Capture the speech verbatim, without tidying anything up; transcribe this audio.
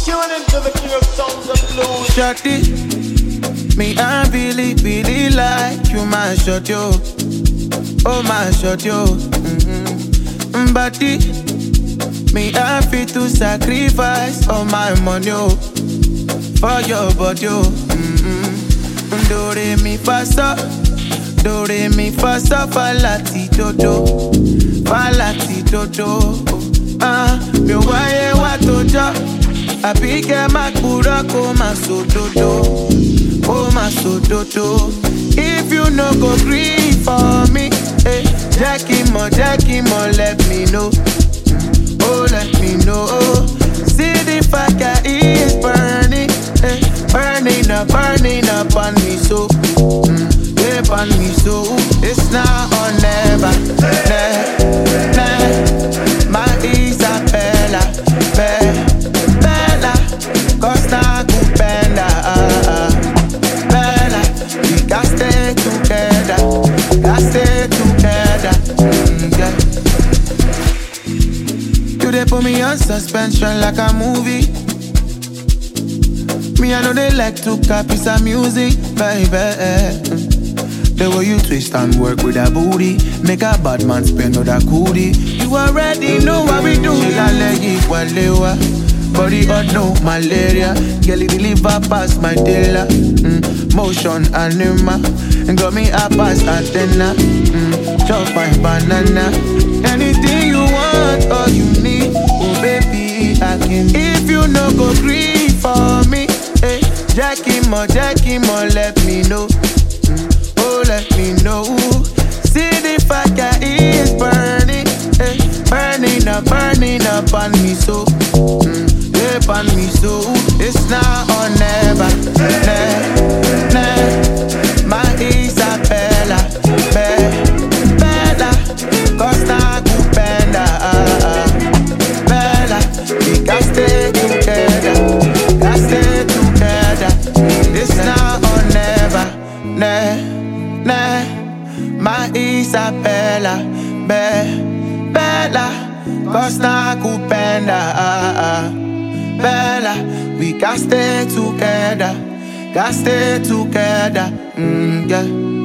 Tune into the king of sounds and blues. Shorty, me I really, really like you, my short yo. Oh my short yo. Mm-hmm. Body, me I fit to sacrifice all my money yo, for your body yo. Mm-hmm. Do re mi fa so, do re mi fa so, fa la ti do do, fa la ti do do. Ah, mi waye wa tojo. Abike makura koma sododo, koma sododo. If you no go green for me, eh, Jackie mo, Jackie mo, let me know. Oh, let me know. See the fire is burning, eh, burning up, burning up on me so, mm, yeah, on me so. It's now or never, never, never. My Isabella, Bella. Cause now kupenda Bella, we got stay together, got stay together, mm, yeah. You they put me on suspension like a movie. Me I know they like to copy some music, baby. The way you twist and work with a booty, make a bad man spend on that cootie. You already know what we do. She la legi walewa. Body hot, no malaria. Girl, it deliver past my dealer. Mm, motion anima. And got me a pass antenna. Mm, chop my banana. Anything you want or you need, oh baby, I can. If you no go green for me, eh, Jackie mo, Jackie mo, let me know. Mm, oh, let me know. See the fire is burning, eh, burning up, burning up on me so. Mm, on me so. It's now or never, never, never. My Isabella, Bella, Bella. Cause now kupenda Bella, we got stay together, got stay together. It's now or never, never, never. My Isabella, Bella, Bella. Cause now kupenda Bella, we got stay together, got stay together, mm, yeah.